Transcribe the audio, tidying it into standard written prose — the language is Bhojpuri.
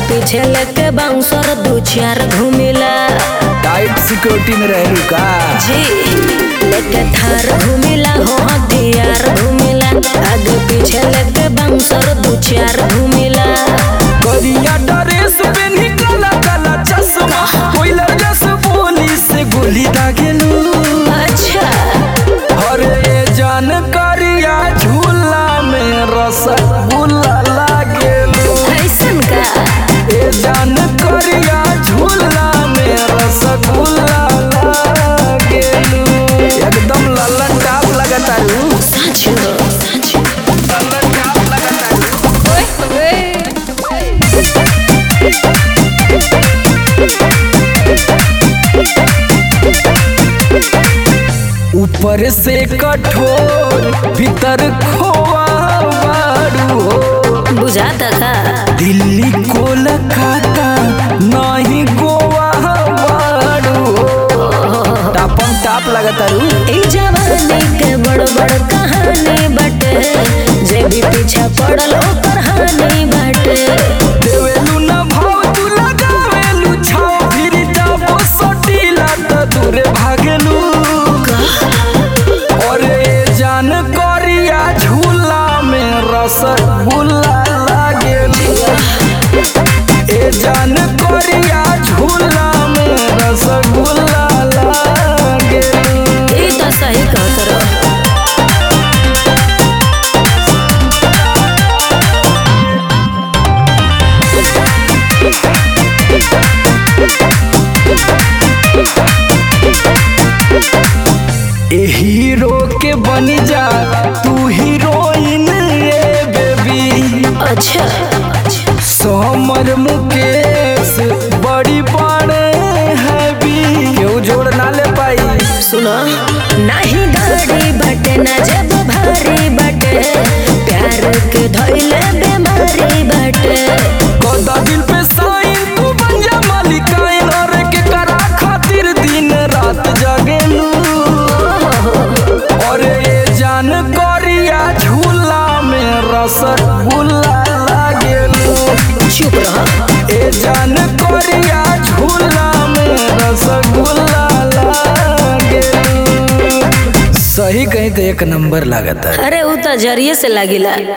पीछे लेके बाउंसर दो चार घूमिला। टाइट सिक्योरिटी में रहलू का जी लेके थार घूमिला हो हथियार घूमिला। आगे पीछे लेके बाउंसर दो चार घूमिला। करिया ड्रेस पेन्ही काला काला चश्मा कोइला जस बोली से गोली दागेलू। अच्छा अरे जान करिया झूला में रसगुल्ला लागेलू। ऐसन का ए जान करिया झूला में रसगुल्ला लागेलू। एकदम लल्लन टाप लगतारू। सच लल्लन टाप लगतारू। ऊपर से कठोर भीतर खोआ बारू हो। बुझाता का दिल्ली कोलकाता नहीं गोवा बारू हो। टापम टाप लगतारू। ई जवानी के बड़ बड़ कहानी बाटे। जे भी पीछा पड़ल ओकर हानि बाटे। देवेलू न भाव तू लगावेलू छाव फिर जाबो सटीला त दूरे भागेलू। और ए जान करिया झूला में रसगुल्ला लागेलू। ए जान करिया झूला में रसगुल्ला लागेलू। ई तो सही कहत रहो। ए हीरो के बन जा तू हीरोइन रे बेबी। अच्छा समर मुकेश बड़ी बड़े हैवी क्यों जोड़ ना ले पाई। सुनो नाही गाड़ी बाटे ना जब भारी बाटे। प्यार के धइले बीमारी बाटे। कदा दिल पे साइन तू बन जा मालिकाइन और के करा खातिर दिन रात जागेलू। और ये जान करिया झूला में रसगुल्ला लागेलू। चुप रह। ए जान करिया झूला में रसगुल्ला लागेलू। सही कहीं तो एक नंबर लागता है। अरे उ तो जरिए से लागिला।